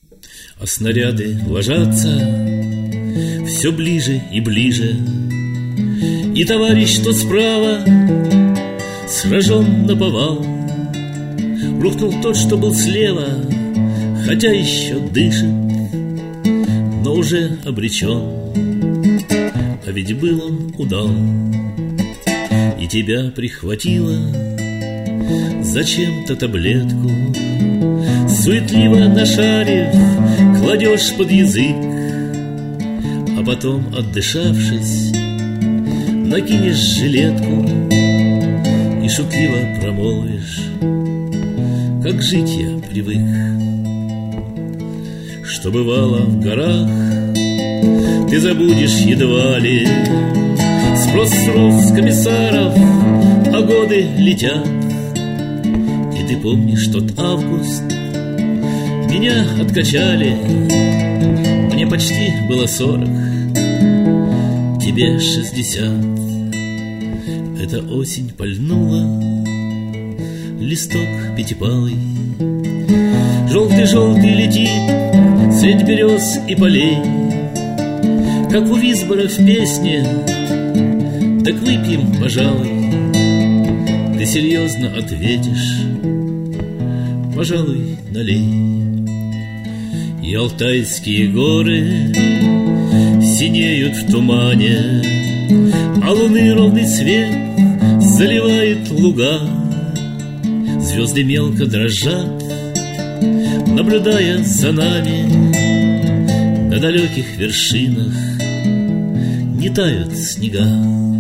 А снаряды ложатся все ближе и ближе, и товарищ тот справа сражен наповал. Рухнул тот, что был слева, хотя еще дышит, но уже обречен. А ведь был он удал, и тебя прихватило зачем-то таблетку. Суетливо нашарив, кладешь под язык, а потом, отдышавшись, накинешь жилетку и шутливо промолвишь: как жить я привык. Что бывало в горах, ты забудешь едва ли. Спрос с комиссаров, а годы летят. И ты помнишь тот август, меня откачали. Мне почти было 40, тебе 60. Эта осень пальнула листок пятипалый. Желтый-желтый летит средь берез и полей, как у Висбора в песне. Так выпьем, пожалуй. Ты серьезно ответишь: пожалуй, налей. И Алтайские горы синеют в тумане, а луны ровный свет заливает луга. Звезды мелко дрожат, наблюдая за нами. На далеких вершинах не тают снега.